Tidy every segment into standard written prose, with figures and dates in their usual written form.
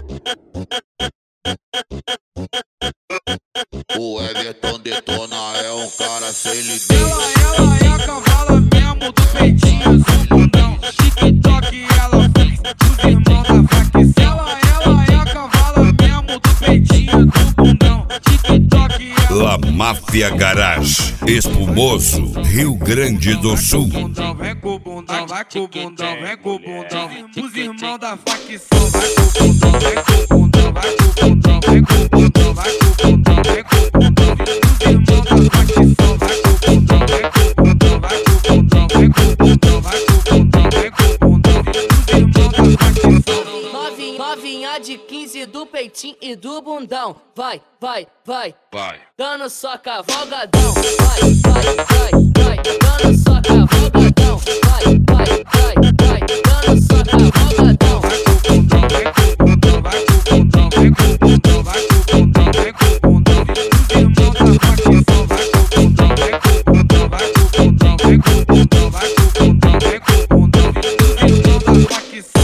O Everton detona, é um cara sem limite. Ela é a cavala mesmo do peitinho do bundão. TikTok ela fez os irmãos da facção. Ela é a cavala mesmo do peitinho do bundão. TikTok ela La Máfia Garage, Espumoso, Rio Grande do Sul. Vem com o bundão, vai com o bundão, vem com o bundão. Os irmãos da facção, vai com o bundão, vem com o bundão, vai com o bundão, vem com o bundão, vai com o bundão, vem com o bundão. Os irmãos da facção, vai com o bundão, vem com o bundão, vai com o bundão, vem com o bundão, vai com o bundão, vem com o bundão. Os irmãos da facção. Novinha de 15 do peitinho e do bundão. Vai, vai, vai, Vai. dando só cavalgadão. Vai, vai, vai, vai, dando só cavalgadão. Vai, vai, vai, vai, dando só cavalgadão. Vai com o bundão, vem com o bundão, vai com o bundão, vem com o bundão, vai com o bundão, vem com o bundão. Os irmãos da facção, vai com o bundão, vem com o bundão, vai com o bundão, vem com o bundão, vai com o bundão, vem com o bundão. Os irmãos da facção.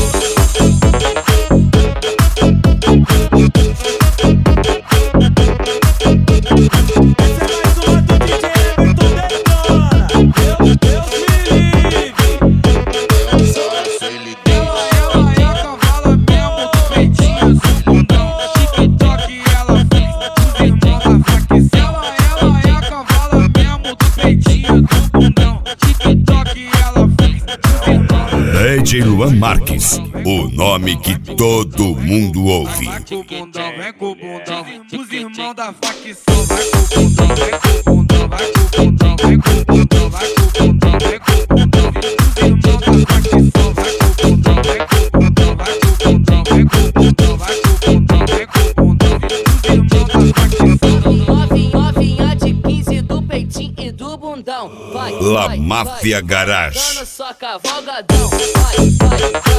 DJ Luan Marques, o nome que todo mundo ouve. Vai com o bundão, vem com o bundão. Os irmãos da facção, vai com o bundão, vem com o bundão, vai com o bundão, vem com o bundão, vai com o bundão, vem com o bundão. Os irmãos da facção, vai com o bundão, vem com o bundão, vai com o bundão, vem com o bundão, vai com o bundão, vem com o bundão. Os irmãos da facção. Novinha de 15 do peitinho e do bundão. Vai, La vai, Máfia vai, Garage. dando só cavalgadão. Vai, vai, vai.